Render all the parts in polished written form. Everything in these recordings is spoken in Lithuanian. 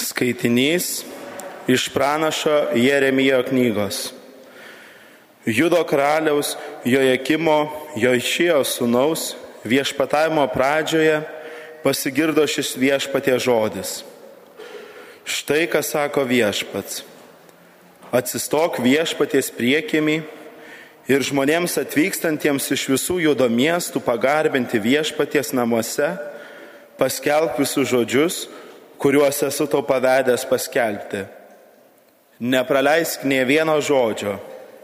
Skaitinys iš pranašo Jeremijo knygos. Judo karaliaus Jojakimo Joišijo sūnaus viešpatavimo pradžioje pasigirdo šis viešpaties žodis. Štai ką sako viešpats. Atsistok viešpaties priekimi ir žmonėms atvykstantiems iš visų Judo miestų pagarbinti viešpaties namuose, paskelbk visus žodžius, kuriuos esu tau pavedęs paskelbti. Nepraleisk nė vieno žodžio.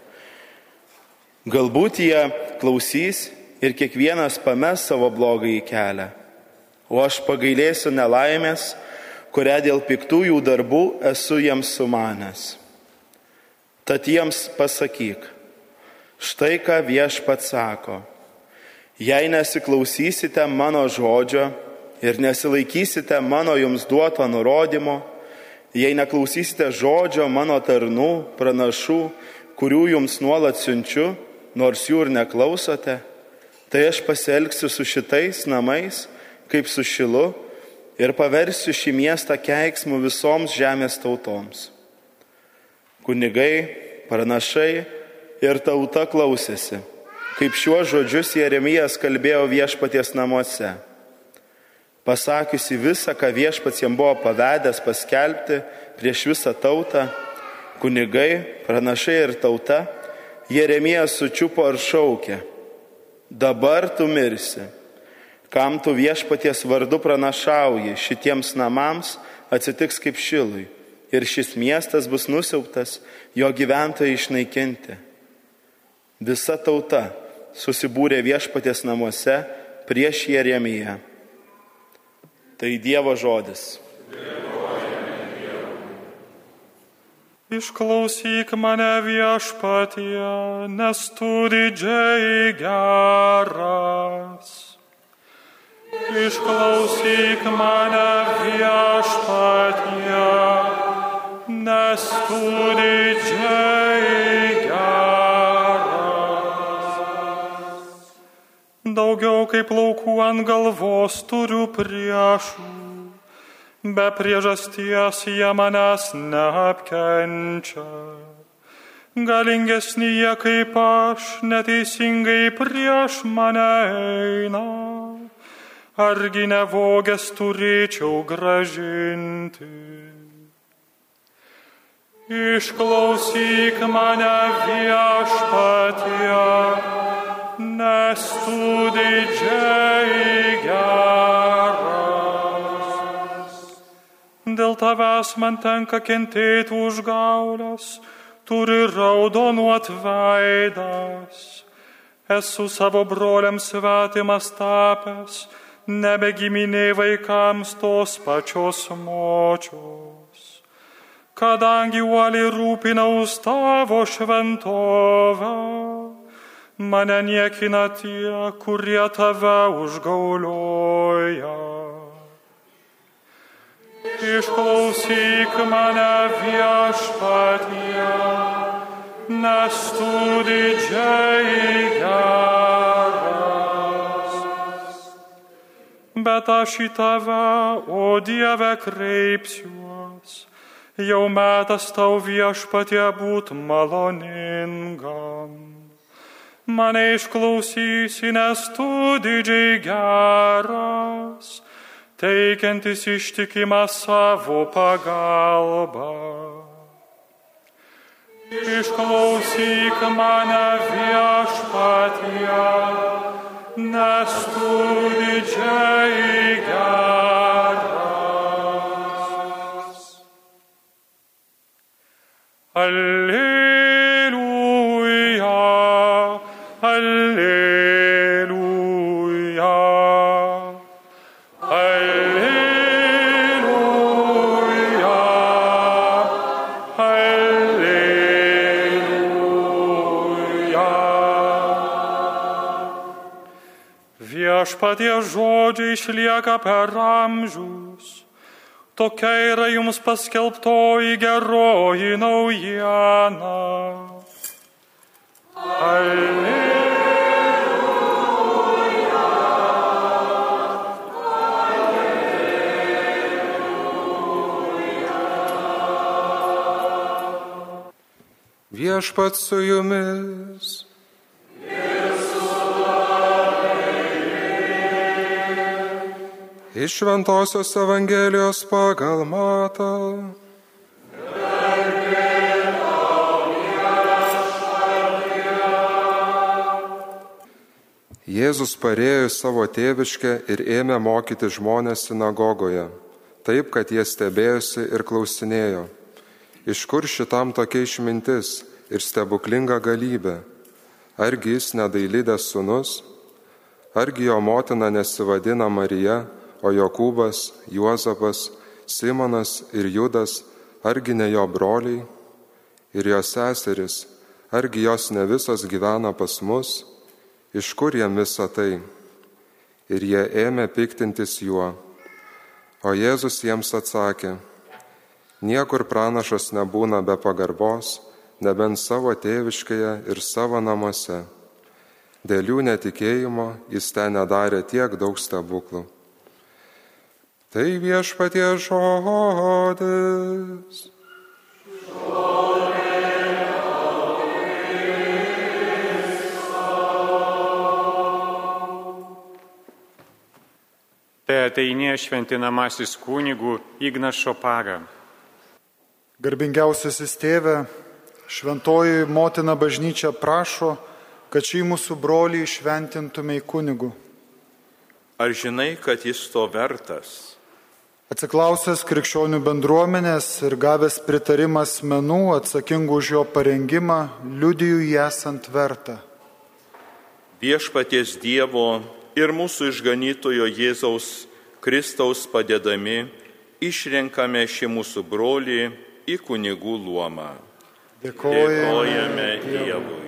Galbūt jie klausys ir kiekvienas pames savo blogąjį kelią, o aš pagailėsiu nelaimės, kurią dėl piktųjų darbų esu jiems sumanęs. Tad jiems pasakyk, štai ką viešpats sako, jei nesiklausysite mano žodžio ir nesilaikysite mano jums duoto nurodymo, jei neklausysite žodžio mano tarnų, pranašų, kurių jums nuolat siunčiu, nors jų ir neklausote, tai aš pasielgsiu su šitais namais, kaip su Šilu, ir paversiu šį miestą keiksmu visoms žemės tautoms. Kunigai, pranašai ir tauta klausėsi, kaip šiuos žodžius Jeremijas kalbėjo viešpaties namuose. Pasakiusi visą, ką viešpats jam buvo pavedęs paskelbti prieš visą tautą, kunigai, pranašai ir tauta, Jeremijas sučiupo ir šaukė, dabar tu mirsi. Kam tu viešpaties vardu pranašauji, šitiems namams atsitiks kaip Šilui, ir šis miestas bus nusiaubtas, jo gyventojai išnaikinti. Visa tauta susibūrė viešpaties namuose prieš Jeremiją. Tai Dievo žodis. Išklausyk mane viešpatie, nes tu didžiai geras. Išklausyk mane viešpatie, nes tu didžiai geras. Daugiau kaip plaukų ant galvos turiu priešų, be priežasties jie manęs neapkenčia. Galingesni jie kaip aš, neteisingai prieš mane eina. Argi ne vogęs turėčiau gražinti? Išklausyk mane viešpatie, nes tu didžiai geras. Dėl tavęs man tenka kentėti užgaulės, turi raudonuot veidas. Esu savo broliams svetimas tapęs, nebe giminė vaikams tos pačios močios. Kadangi uoliai rūpinaus tavo šventovę, mane niekina tie, kurie tave užgaulioja. Išklausyk mane viešpatie, nes tu didžiai geras. Bet aš į tave, o Dieve, kreipsiuos, jau metas tau viešpatie būt maloningam. Mane išklausysi, nes tu didžiai geras, teikiantis ištikimą savo pagalbą. Išklausyk mane viešpatie, nes tu didžiai geras. Alleluja, alleluja, alleluja, alleluja. Viešpaties žodžiai išlieka per amžius. Tokia yra jums paskelbtoji geroji naujiena. Alleluja. Alleluja. Viešpats su jumis. Iš Šventosios Evangelijos pagal Matą. Jėzus parėjo į savo tėviškę ir ėmė mokyti žmones sinagogoje, taip, kad jie stebėjosi ir klausinėjo, iš kur šitam tokia išmintis ir stebuklinga galybė, argi jis nedailidės sūnus, argi jo motina nesivadina Marija, o Jokūbas, Juozapas, Simonas ir Judas, argi ne jo broliai, ir jo seseris, argi jos ne visos gyvena pas mus, iš kur jam visa tai? Ir jie ėmė piktintis juo. O Jėzus jiems atsakė, niekur pranašas nebūna be pagarbos, nebent savo tėviškėje ir savo namuose. Dėl jų netikėjimo jis ten nedarė tiek daug stebuklų. Tai Viešpaties žodis. Tai ateinė šventinamasis kunigų Ignašo Paga. Garbingiausiasis tėve, šventoji motina bažnyčia prašo, kad šį mūsų brolį šventintume į kunigų. Ar žinai, kad jis to vertas? Atsiklausęs krikščionių bendruomenės ir gavęs pritarimą asmenų atsakingų už jo parengimą, liudiju jį esant vertą. Viešpaties Dievo ir mūsų išganytojo Jėzaus Kristaus padedami išrenkame šį mūsų brolį į kunigų luomą. Dėkojame Dievui.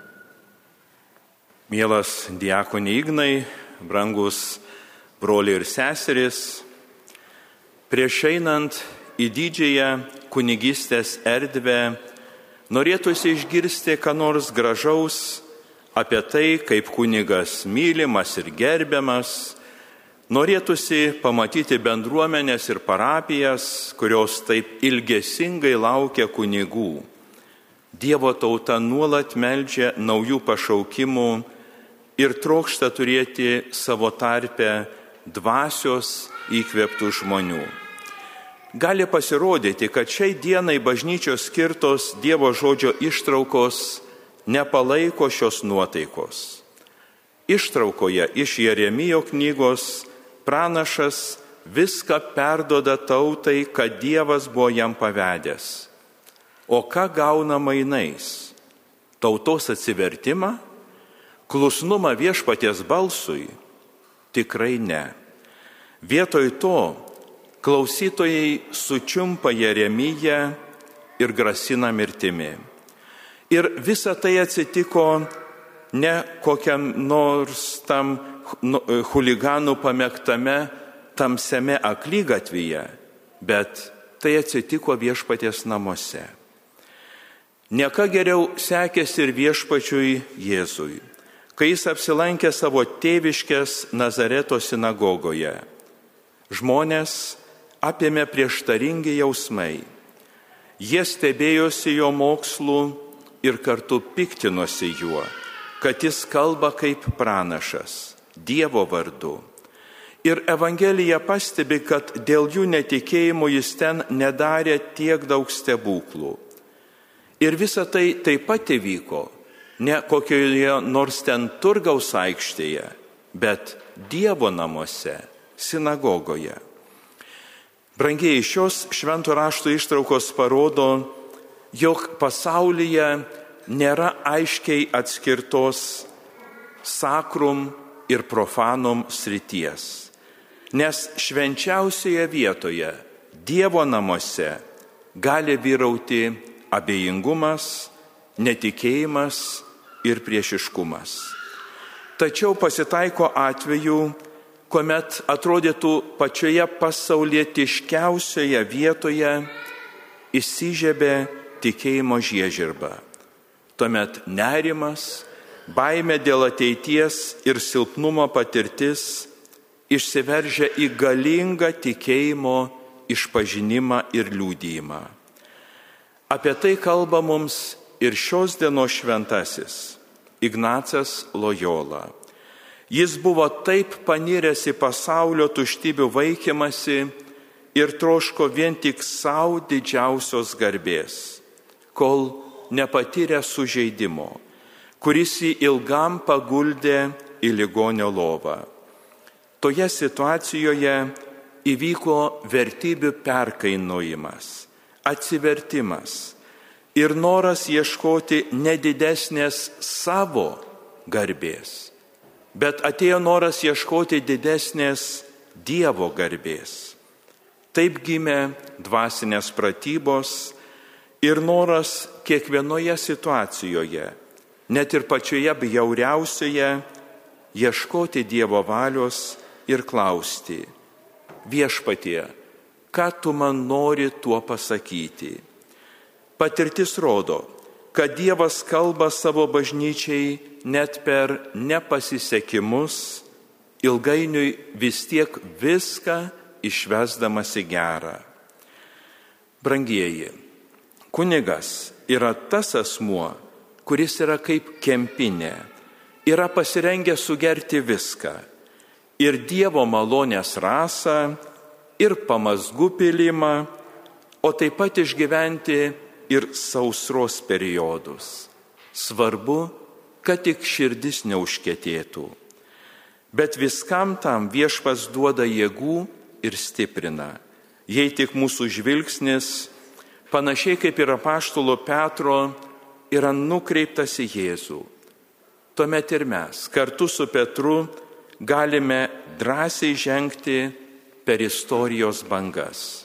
Mielas diakonė Ignai, brangus broliai ir seserys, prieš einant į didžiąją kunigystės erdvę norėtųsi išgirsti ką nors gražaus apie tai, kaip kunigas mylimas ir gerbiamas, norėtųsi pamatyti bendruomenės ir parapijas, kurios taip ilgesingai laukia kunigų. Dievo tauta nuolat meldžia naujų pašaukimų ir trokšta turėti savo tarpe dvasios įkvėptų žmonių. Gali pasirodyti, kad šiai dienai bažnyčios skirtos Dievo žodžio ištraukos nepalaiko šios nuotaikos. Ištraukoje iš Jeremijo knygos pranašas viską perduoda tautai, kad Dievas buvo jam pavedęs. O ką gauna mainais? Tautos atsivertimą? Klusnumą viešpaties balsui? Tikrai ne. Vietoj to klausytojai sučiumpa Jeremiją ir grasina mirtimi. Ir visa tai atsitiko ne kokiam nors tam chuliganų pamėgtame tamsiame aklygatvyje, bet tai atsitiko viešpaties namuose. Nieka geriau sekėsi ir viešpačiui Jėzui, kai jis apsilankė savo tėviškės Nazareto sinagogoje. Žmonės apėmė prieštaringi jausmai. Jie stebėjosi jo mokslu ir kartu piktinosi juo, kad jis kalba kaip pranašas, Dievo vardu. Ir Evangelija pastebi, kad dėl jų netikėjimo jis ten nedarė tiek daug stebuklų. Ir visa tai taip pat įvyko, ne kokioje nors ten turgaus aikštėje, bet Dievo namuose, sinagogoje. Brangieji, šios švento rašto ištraukos parodo, jog pasaulyje nėra aiškiai atskirtos sakrum ir profanum srities. Nes švenčiausioje vietoje, Dievo namuose, gali vyrauti abejingumas, netikėjimas ir priešiškumas. Tačiau pasitaiko atvejų, kuomet atrodytų pačioje pasaulietiškiausioje vietoje įsižiebė tikėjimo žiežirba. Tuomet nerimas, baimė dėl ateities ir silpnumo patirtis išsiveržia į galingą tikėjimo išpažinimą ir liudijimą. Apie tai kalba mums ir šios dienos šventasis Ignacas Lojola. Jis buvo taip paniręs į pasaulio tuštybių vaikymasi ir troško vien tik savo didžiausios garbės, kol nepatyrė sužeidimo, kuris jį ilgam paguldė į ligonio lovą. Toje situacijoje įvyko vertybių perkainojimas, atsivertimas ir noras ieškoti nedidesnės savo garbės, bet atėjo noras ieškoti didesnės Dievo garbės. Taip gimė dvasinės pratybos ir noras kiekvienoje situacijoje, net ir pačioje bjauriausioje, ieškoti Dievo valios ir klausti: Viešpatie, ką tu man nori tuo pasakyti? Patirtis rodo, kad Dievas kalba savo bažnyčiai net per nepasisekimus, ilgainiui vis tiek viską išvesdamas į gerą. Brangieji, kunigas yra tas asmuo, kuris yra kaip kempinė, yra pasirengęs sugerti viską – ir Dievo malonės rasą, ir pamazgų pilimą, o taip pat išgyventi ir sausros periodus. Svarbu, kad tik širdis neužkietėtų. Bet viskam tam Viešpats duoda jėgų ir stiprina, jei tik mūsų žvilgsnis, panašiai kaip ir apaštalo Petro, yra nukreiptas į Jėzų. Tuomet ir mes kartu su Petru galime drąsiai žengti per istorijos bangas.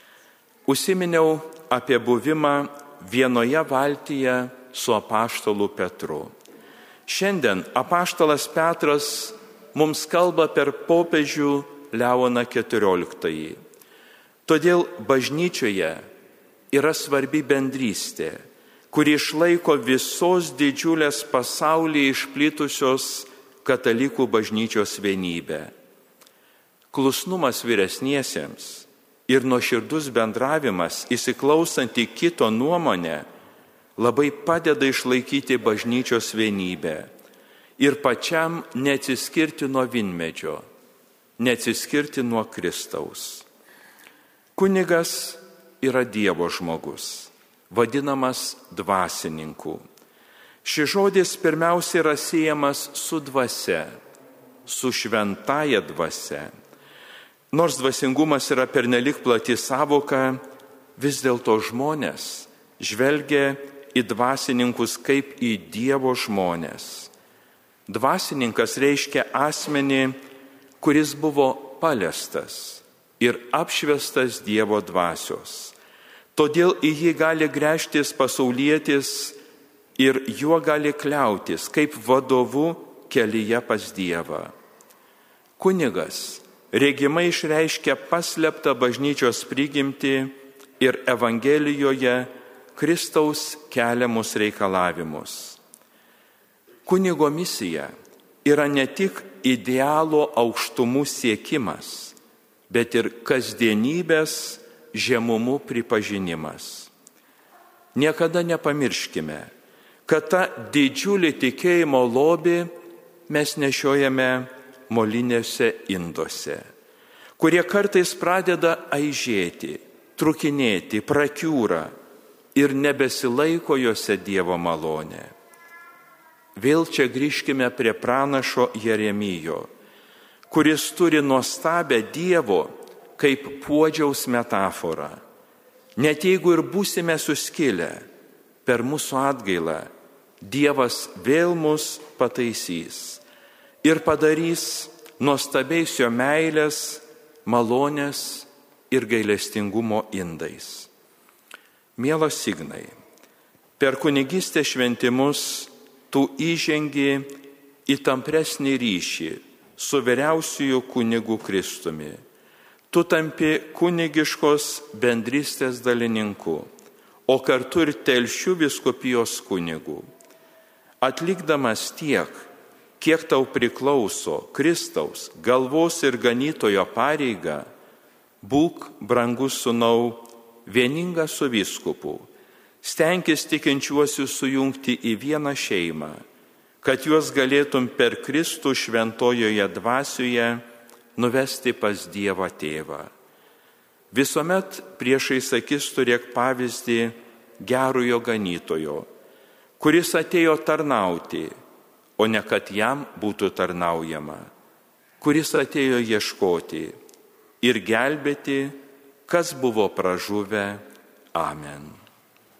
Užsiminiau apie buvimą vienoje valtyje su apaštalu Petru. Šiandien apaštalas Petras mums kalba per popiežių Leoną XIV. Todėl bažnyčioje yra svarbi bendrystė, kuri išlaiko visos didžiulės pasaulyje išplitusios katalikų bažnyčios vienybę. Klusnumas vyresniesiems ir nuoširdus bendravimas, įsiklausant į kito nuomonę, labai padeda išlaikyti bažnyčios vienybę ir pačiam neatsiskirti nuo vynmedžio, neatsiskirti nuo Kristaus. Kunigas yra Dievo žmogus, vadinamas dvasininku. Šis žodis pirmiausia yra siejamas su dvasia, su šventaja dvasia. Nors dvasingumas yra pernelik plati savoka, vis dėlto žmonės žvelgia į dvasininkus kaip į Dievo žmonės. Dvasininkas reiškia asmenį, kuris buvo paliestas ir apšviestas Dievo dvasios. Todėl į jį gali gręžtis pasaulietis ir juo gali kliautis kaip vadovu kelyje pas Dievą. Kunigas regimai išreiškia paslėptą bažnyčios prigimtį ir Evangelijoje Kristaus keliamus reikalavimus. Kunigo misija yra ne tik idealo aukštumų siekimas, bet ir kasdienybės žemumų pripažinimas. Niekada nepamirškime, kad tą didžiulį tikėjimo lobį mes nešiojame molinėse induose, kurie kartais pradeda aižėti, trukinėti, prakiūra ir nebesilaiko juose Dievo malonė. Vėl čia grįžkime prie pranašo Jeremijo, kuris turi nuostabią Dievo kaip puodžiaus metaforą. Net jeigu ir būsime suskilę, per mūsų atgailą Dievas vėl mus pataisys ir padarys nuostabiais jo meilės, malonės ir gailestingumo indais. Mielas Ignai, per kunigystės šventimus tu įžengi į tampresnį ryšį su vyriausiuoju kunigu Kristumi. Tu tampi kunigiškos bendrystės dalininku, o kartu ir Telšių vyskupijos kunigu. Atlikdamas tiek, kiek tau priklauso Kristaus galvos ir ganytojo pareiga, būk, brangus sūnau, vieningas su vyskupu, Stenkis tikinčiuosius sujungti į vieną šeimą, kad juos galėtum per Kristų šventojoje dvasioje nuvesti pas Dievą Tėvą. Visuomet priešais akis turėk pavyzdį gerojo ganytojo, kuris atėjo tarnauti, o ne kad jam būtų tarnaujama, kuris atėjo ieškoti ir gelbėti, kas buvo pražuvę. Amen.